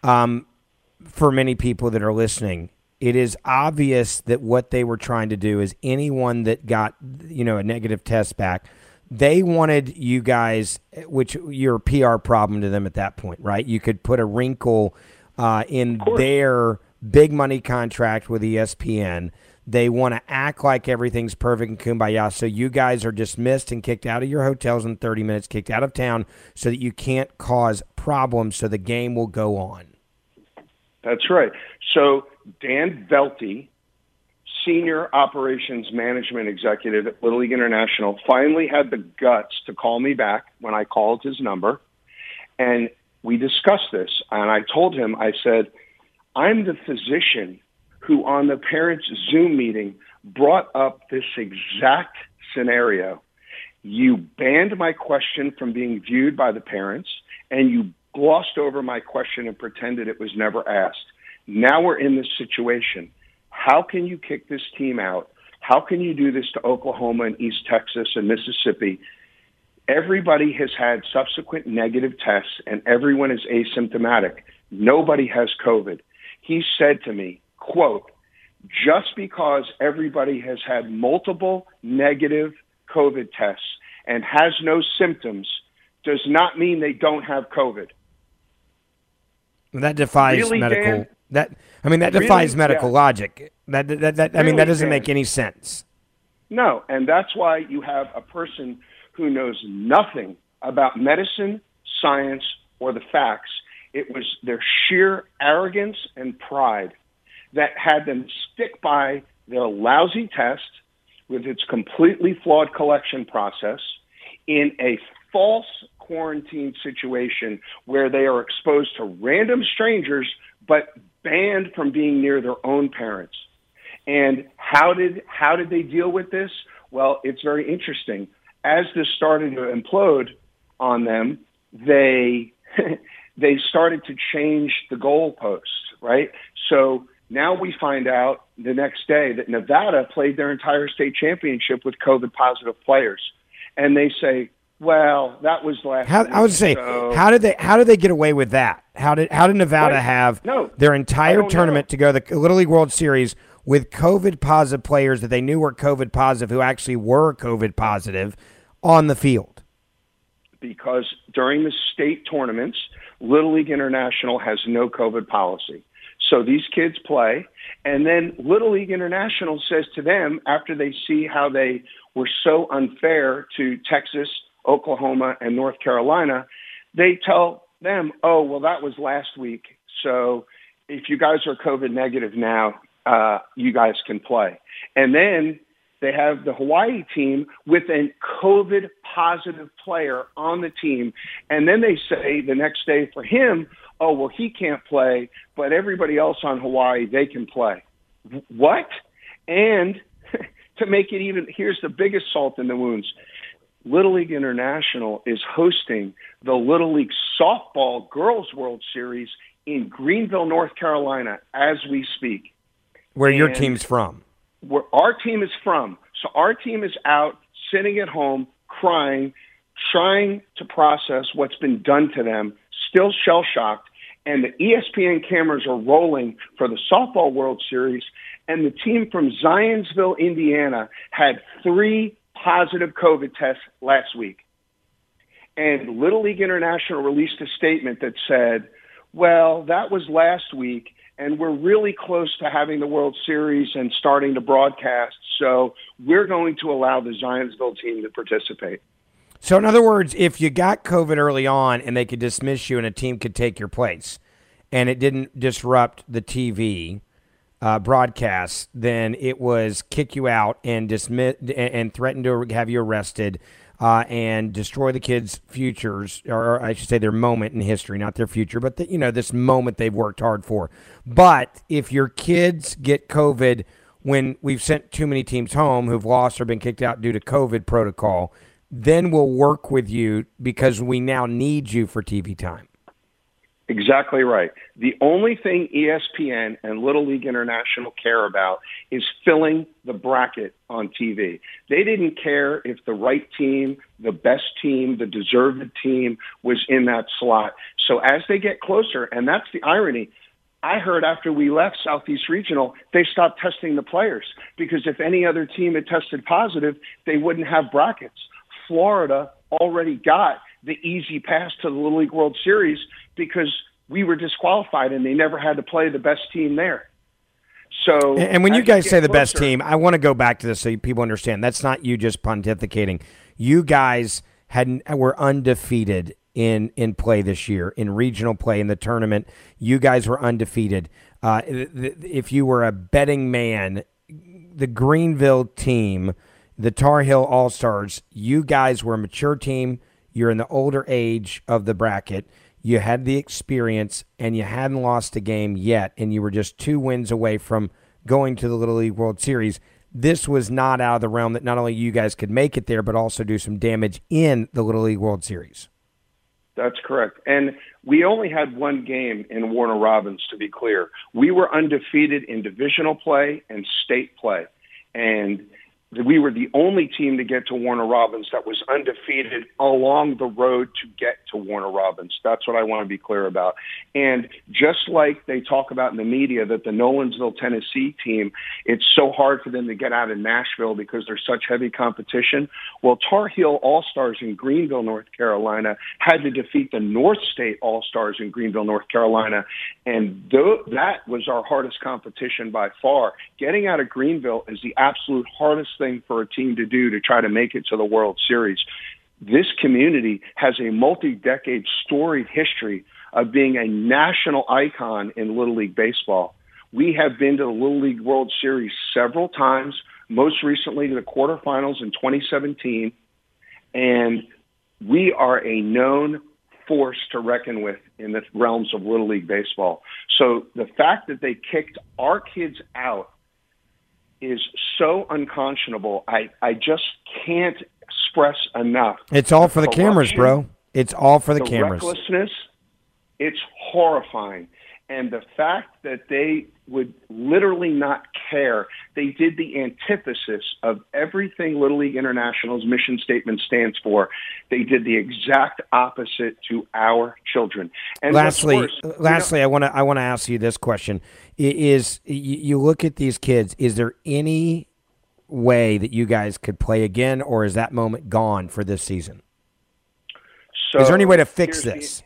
for many people that are listening, it is obvious that what they were trying to do is anyone that got, a negative test back, they wanted you guys, which you're a PR problem to them at that point, right? You could put a wrinkle in their big money contract with ESPN. They want to act like everything's perfect and kumbaya, so you guys are dismissed and kicked out of your hotels in 30 minutes, kicked out of town, so that you can't cause problems, so the game will go on. That's right. So Dan Velty, Senior Operations Management Executive at Little League International, finally had the guts to call me back when I called his number, and we discussed this. And I told him, I said, "I'm the physician who on the parents' Zoom meeting brought up this exact scenario. You banned my question from being viewed by the parents, and you glossed over my question and pretended it was never asked. Now we're in this situation. How can you kick this team out? How can you do this to Oklahoma and East Texas and Mississippi? Everybody has had subsequent negative tests, and everyone is asymptomatic. Nobody has COVID." He said to me, quote, "Just because everybody has had multiple negative COVID tests and has no symptoms does not mean they don't have COVID." That defies really, medical. Dan? That defies Really? medical Yeah. logic. That doesn't Dan? make any sense. No, and that's why you have a person who knows nothing about medicine, science, or the facts. It was their sheer arrogance and pride that had them stick by their lousy test with its completely flawed collection process in a false quarantine situation where they are exposed to random strangers but banned from being near their own parents. And how did they deal with this? Well, it's very interesting. As this started to implode on them, they started to change the goalposts, right? So now we find out the next day that Nevada played their entire state championship with COVID-positive players, and they say, "Well, that was last." I would say, how did they get away with that? How did Nevada have their entire tournament to go to the Little League World Series with COVID positive players that they knew were COVID positive, who actually were COVID positive, on the field? Because during the state tournaments, Little League International has no COVID policy. So these kids play, and then Little League International says to them, after they see how they were so unfair to Texas, Oklahoma, and North Carolina, they tell them, "Oh, well, that was last week. So if you guys are COVID negative now, you guys can play." And then they have the Hawaii team with a COVID positive player on the team. And then they say the next day for him, "Oh, well, he can't play, but everybody else on Hawaii, they can play." What? And to make it even, here's the biggest salt in the wounds. Little League International is hosting the Little League Softball Girls World Series in Greenville, North Carolina, as we speak. Where your team's from. Where our team is from. So our team is out, sitting at home, crying, trying to process what's been done to them, still shell-shocked, and the ESPN cameras are rolling for the Softball World Series, and the team from Zionsville, Indiana, had 3 positive COVID tests last week. And Little League International released a statement that said, "Well, that was last week, and we're really close to having the World Series and starting to broadcast, so we're going to allow the Zionsville team to participate." So in other words, if you got COVID early on and they could dismiss you and a team could take your place, and it didn't disrupt the TV, broadcasts, then it was kick you out and dismiss and threaten to have you arrested and destroy the kids' futures, or I should say their moment in history, not their future, but this moment they've worked hard for. But if your kids get COVID when we've sent too many teams home who've lost or been kicked out due to COVID protocol, then we'll work with you because we now need you for TV time. Exactly right. The only thing ESPN and Little League International care about is filling the bracket on TV. They didn't care if the right team, the best team, the deserved team was in that slot. So as they get closer, and that's the irony, I heard after we left Southeast Regional, they stopped testing the players because if any other team had tested positive, they wouldn't have brackets. Florida already got the easy pass to the Little League World Series because we were disqualified and they never had to play the best team there. So, and when you guys say the best team, I want to go back to this so people understand. That's not you just pontificating. You guys were undefeated in play this year, in regional play, in the tournament. You guys were undefeated. If you were a betting man, the Greenville team, the Tar Heel All-Stars, you guys were a mature team. You're in the older age of the bracket. You had the experience, and you hadn't lost a game yet, and you were just 2 wins away from going to the Little League World Series. This was not out of the realm that not only you guys could make it there, but also do some damage in the Little League World Series. That's correct. And we only had 1 game in Warner Robins, to be clear. We were undefeated in divisional play and state play. And we were the only team to get to Warner Robins that was undefeated along the road to get to Warner Robins. That's what I want to be clear about. And just like they talk about in the media that the Nolensville, Tennessee team, it's so hard for them to get out of Nashville because there's such heavy competition. Well, Tar Heel All-Stars in Greenville, North Carolina had to defeat the North State All-Stars in Greenville, North Carolina. And that was our hardest competition by far. Getting out of Greenville is the absolute hardest thing for a team to do to try to make it to the World Series. This community has a multi-decade storied history of being a national icon in Little League Baseball. We have been to the Little League World Series several times, most recently to the quarterfinals in 2017, and we are a known force to reckon with in the realms of Little League Baseball. So the fact that they kicked our kids out is so unconscionable. I just can't express enough. It's all for the cameras, bro. It's all for the cameras. Recklessness, it's horrifying. And the fact that they would literally not care, they did the antithesis of everything Little League International's mission statement stands for. They did the exact opposite to our children. And lastly, I want to ask you this question: Is you look at these kids? Is there any way that you guys could play again, or is that moment gone for this season? So is there any way to fix this?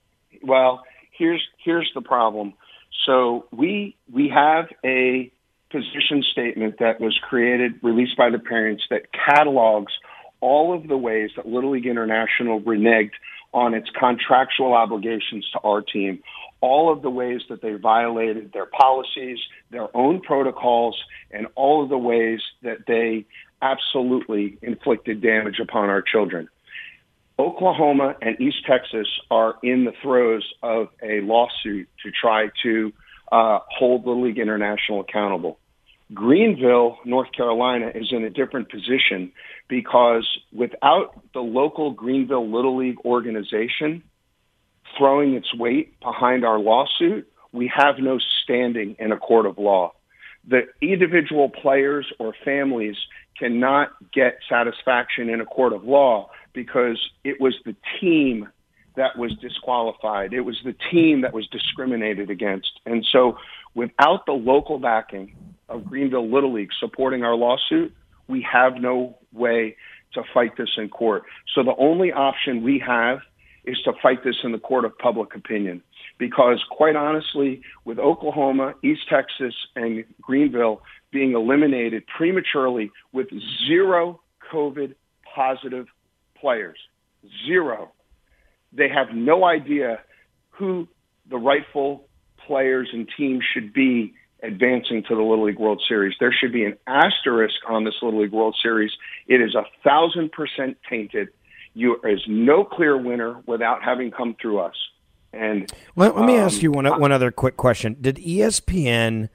Here's the problem. So we have a position statement that was released by the parents that catalogs all of the ways that Little League International reneged on its contractual obligations to our team, all of the ways that they violated their policies, their own protocols, and all of the ways that they absolutely inflicted damage upon our children. Oklahoma and East Texas are in the throes of a lawsuit to try to hold Little League International accountable. Greenville, North Carolina, is in a different position because without the local Greenville Little League organization throwing its weight behind our lawsuit, we have no standing in a court of law. The individual players or families cannot get satisfaction in a court of law because it was the team that was disqualified. It was the team that was discriminated against. And so without the local backing of Greenville Little League supporting our lawsuit, we have no way to fight this in court. So the only option we have is to fight this in the court of public opinion. Because quite honestly, with Oklahoma, East Texas, and Greenville being eliminated prematurely with 0 COVID-positive players, 0, they have no idea who the rightful players and teams should be advancing to the Little League World Series. There should be an asterisk on this Little League World Series. It is 1,000% tainted. There is no clear winner without having come through us. And let me ask you one other quick question. Did ESPN,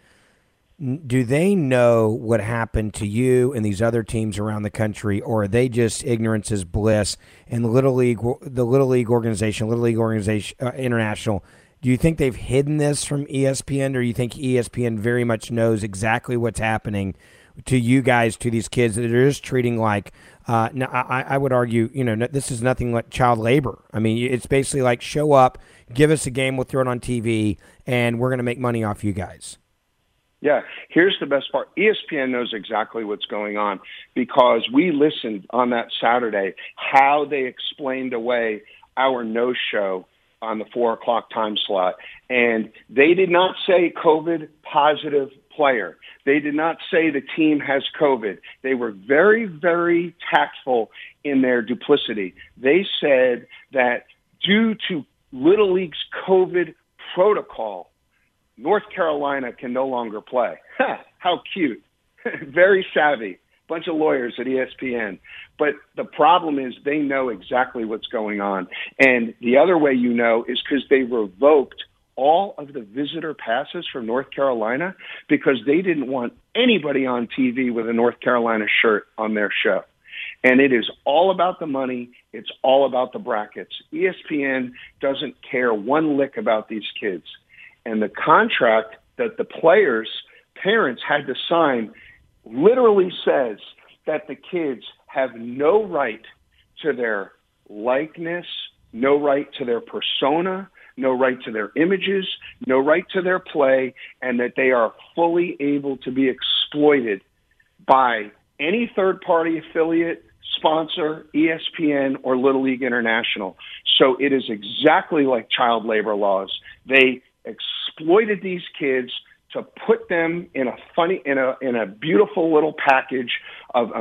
do they know what happened to you and these other teams around the country, or are they just ignorance is bliss? And the Little League organization, International, do you think they've hidden this from ESPN, or do you think ESPN very much knows exactly what's happening to you guys, to these kids that are just treating like, no, I would argue, this is nothing like child labor. I mean, it's basically like, show up, give us a game, we'll throw it on TV, and we're going to make money off you guys. Yeah, here's the best part. ESPN knows exactly what's going on because we listened on that Saturday how they explained away our no-show on the 4 o'clock time slot. And they did not say COVID positive player. They did not say the team has COVID. They were very, very tactful in their duplicity. They said that due to Little League's COVID protocol, North Carolina can no longer play. How cute. Very savvy. Bunch of lawyers at ESPN. But the problem is they know exactly what's going on. And the other way you know is because they revoked all of the visitor passes from North Carolina because they didn't want anybody on TV with a North Carolina shirt on their show. And it is all about the money. It's all about the brackets. ESPN doesn't care one lick about these kids. And the contract that the players' parents had to sign literally says that the kids have no right to their likeness, no right to their persona, no right to their images, no right to their play, and that they are fully able to be exploited by any third-party affiliate, sponsor, ESPN, or Little League International. So it is exactly like child labor laws. They exploited these kids to put them in a beautiful little package of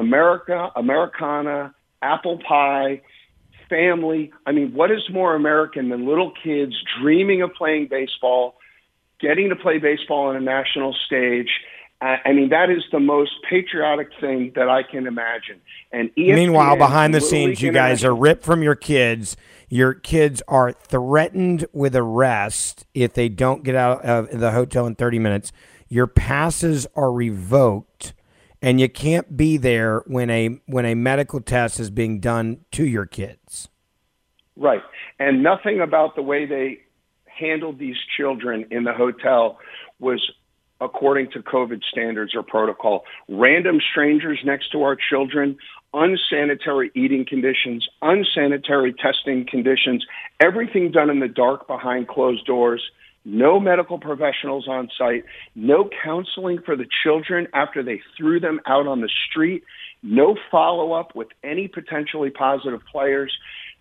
Americana, apple pie, family. I mean, what is more American than little kids dreaming of playing baseball, getting to play baseball on a national stage? I mean, that is the most patriotic thing that I can imagine. And ESPN, meanwhile, behind the scenes, you guys are ripped from your kids. Your kids are threatened with arrest if they don't get out of the hotel in 30 minutes. Your passes are revoked, and you can't be there when a medical test is being done to your kids. Right. And nothing about the way they handled these children in the hotel was according to COVID standards or protocol. Random strangers next to our children, unsanitary eating conditions, unsanitary testing conditions, everything done in the dark behind closed doors, no medical professionals on site, no counseling for the children after they threw them out on the street, no follow-up with any potentially positive players,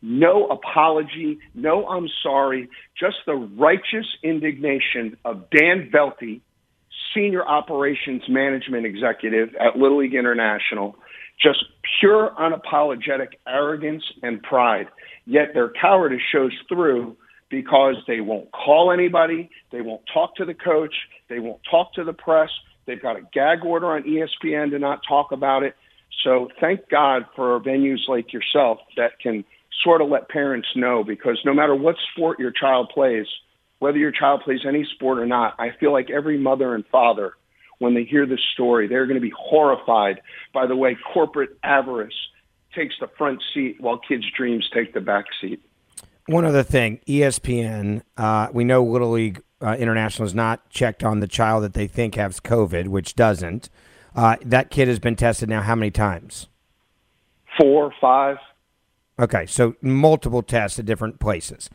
no apology, no I'm sorry, just the righteous indignation of Dan Velty, Senior Operations Management Executive at Little League International, just pure unapologetic arrogance and pride. Yet their cowardice shows through because they won't call anybody, they won't talk to the coach, they won't talk to the press. They've got a gag order on ESPN to not talk about it. So thank God for venues like yourself that can sort of let parents know, because no matter what sport your child plays, whether your child plays any sport or not, I feel like every mother and father, when they hear this story, they're going to be horrified by the way corporate avarice takes the front seat while kids' dreams take the back seat. One other thing, ESPN, we know Little League International has not checked on the child that they think has COVID, which doesn't. That kid has been tested now how many times? 4, 5. Okay, so multiple tests at different places.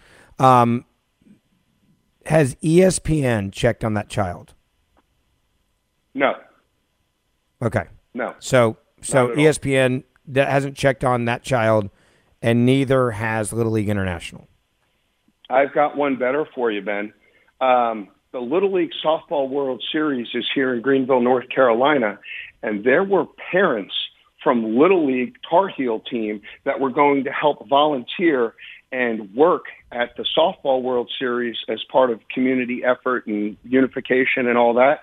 Has ESPN checked on that child? No. Okay. No. So ESPN hasn't checked on that child, and neither has Little League International. I've got one better for you, Ben. The Little League Softball World Series is here in Greenville, North Carolina, and there were parents from Little League Tar Heel team that were going to help volunteer and work at the Softball World Series as part of community effort and unification and all that.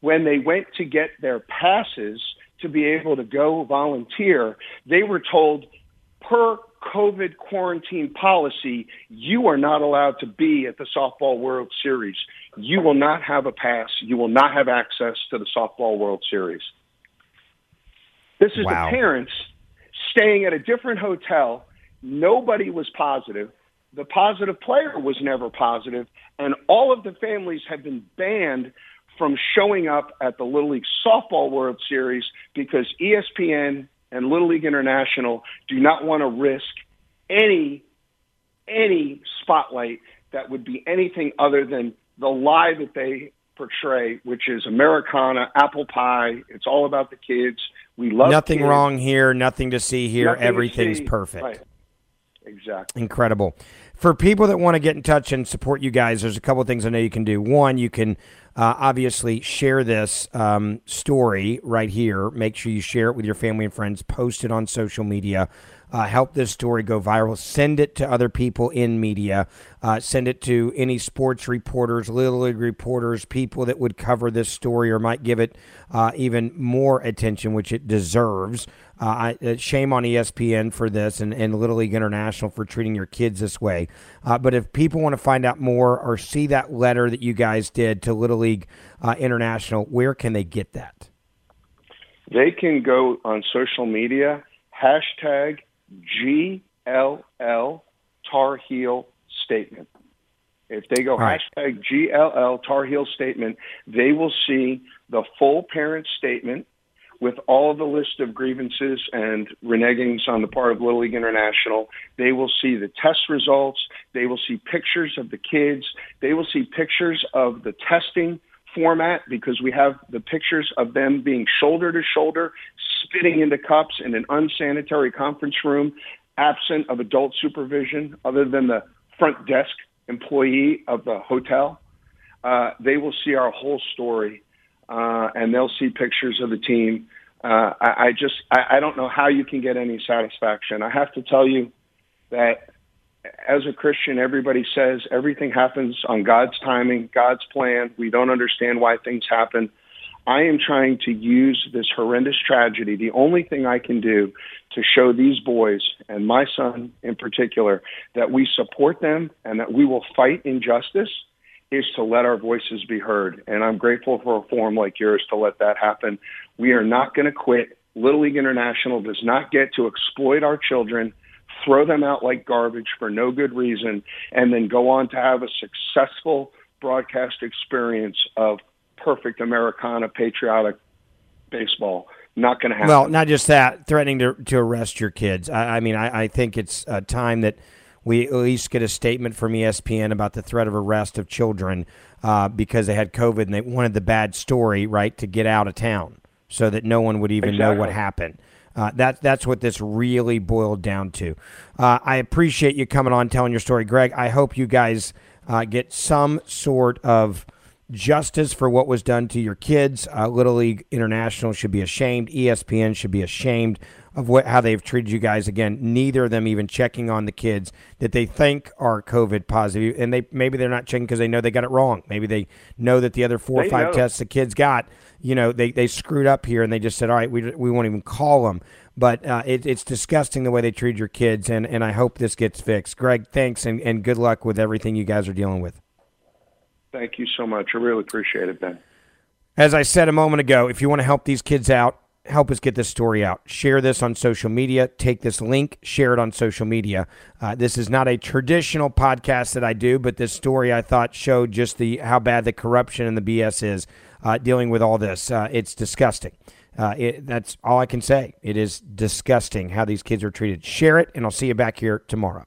when they went to get their passes to be able to go volunteer, they were told, per COVID quarantine policy, you are not allowed to be at the Softball World Series. You will not have a pass. You will not have access to the Softball World Series. This is Wow. the parents staying at a different hotel. Nobody was positive. The positive player was never positive, and all of the families have been banned from showing up at the Little League Softball World Series because ESPN and Little League International do not want to risk any spotlight that would be anything other than the lie that they portray, which is Americana, apple pie. It's all about the kids. We love nothing kids. wrong here, nothing to see here. Nothing to Everything's see. perfect. Right. Exactly. Incredible. For people that want to get in touch and support you guys, there's a couple of things I know you can do. One, you can obviously share this story right here. Make sure you share it with your family and friends. Post it on social media. Help this story go viral. Send it to other people in media. Send it to any sports reporters, Little League reporters, people that would cover this story or might give it even more attention, which it deserves. Shame on ESPN for this and Little League International for treating your kids this way. But if people want to find out more or see that letter that you guys did to Little League International, where can they get that? They can go on social media, hashtag GLL Tar Heel Statement. If they go right. hashtag GLL Tar Heel Statement, they will see the full parent statement with all of the list of grievances and renegings on the part of Little League International. They will see the test results. They will see pictures of the kids. They will see pictures of the testing format because we have the pictures of them being shoulder to shoulder, spitting into cups in an unsanitary conference room, absent of adult supervision other than the front desk employee of the hotel. They will see our whole story, and they'll see pictures of the team. I don't know how you can get any satisfaction. I have to tell you that as a Christian, everybody says everything happens on God's timing, God's plan. We don't understand why things happen. I am trying to use this horrendous tragedy, the only thing I can do to show these boys, and my son in particular, that we support them and that we will fight injustice, is to let our voices be heard. And I'm grateful for a forum like yours to let that happen. We are not going to quit. Little League International does not get to exploit our children, throw them out like garbage for no good reason, and then go on to have a successful broadcast experience of perfect Americana patriotic baseball. Not going to happen. Well, not just that, threatening to arrest your kids. I think it's time that we at least get a statement from ESPN about the threat of arrest of children because they had COVID and they wanted the bad story, right, to get out of town so that no one would even know what happened. That's what this really boiled down to. I appreciate you coming on, telling your story, Greg. I hope you guys get some sort of justice for what was done to your kids. Little League International should be ashamed. ESPN should be ashamed of how they've treated you guys. Again, neither of them even checking on the kids that they think are COVID positive, and maybe they're not checking because they know they got it wrong. Maybe they know that the other 4 or 5 tests the kids got, they screwed up here, and they just said, all right, we won't even call them. But it's disgusting the way they treat your kids, and I hope this gets fixed. Greg, thanks, and good luck with everything you guys are dealing with. Thank you so much. I really appreciate it, Ben. As I said a moment ago, if you want to help these kids out, help us get this story out. Share this on social media. Take this link, share it on social media. This is not a traditional podcast that I do, but this story I thought showed just how bad the corruption and the BS is dealing with all this. It's disgusting. That's all I can say. It is disgusting how these kids are treated. Share it, and I'll see you back here tomorrow.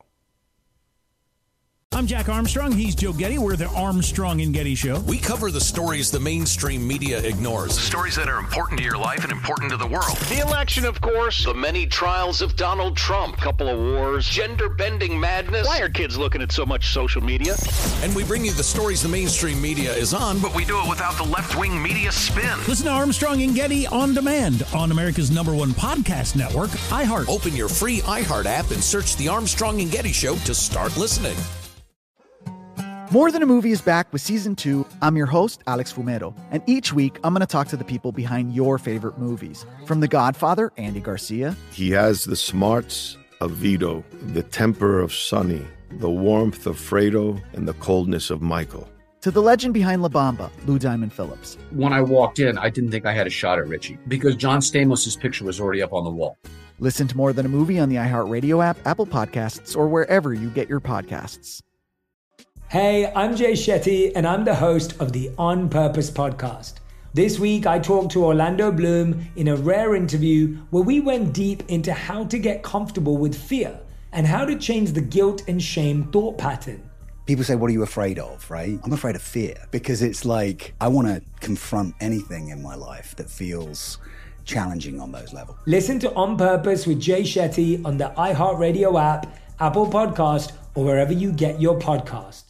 I'm Jack Armstrong. He's Joe Getty. We're the Armstrong and Getty Show. We cover the stories the mainstream media ignores. Stories that are important to your life and important to the world. The election, of course. The many trials of Donald Trump. Couple of wars. Gender-bending madness. Why are kids looking at so much social media? And we bring you the stories the mainstream media is on, but we do it without the left-wing media spin. Listen to Armstrong and Getty on demand on America's #1 podcast network, iHeart. Open your free iHeart app and search the Armstrong and Getty Show to start listening. More Than a Movie is back with Season 2. I'm your host, Alex Fumero, and each week I'm going to talk to the people behind your favorite movies. From The Godfather, Andy Garcia. He has the smarts of Vito, the temper of Sonny, the warmth of Fredo, and the coldness of Michael. To the legend behind La Bamba, Lou Diamond Phillips. When I walked in, I didn't think I had a shot at Richie because John Stamos' picture was already up on the wall. Listen to More Than a Movie on the iHeartRadio app, Apple Podcasts, or wherever you get your podcasts. Hey, I'm Jay Shetty, and I'm the host of the On Purpose podcast. This week, I talked to Orlando Bloom in a rare interview where we went deep into how to get comfortable with fear and how to change the guilt and shame thought pattern. People say, what are you afraid of, right? I'm afraid of fear because it's like I want to confront anything in my life that feels challenging on those levels. Listen to On Purpose with Jay Shetty on the iHeartRadio app, Apple Podcast, or wherever you get your podcasts.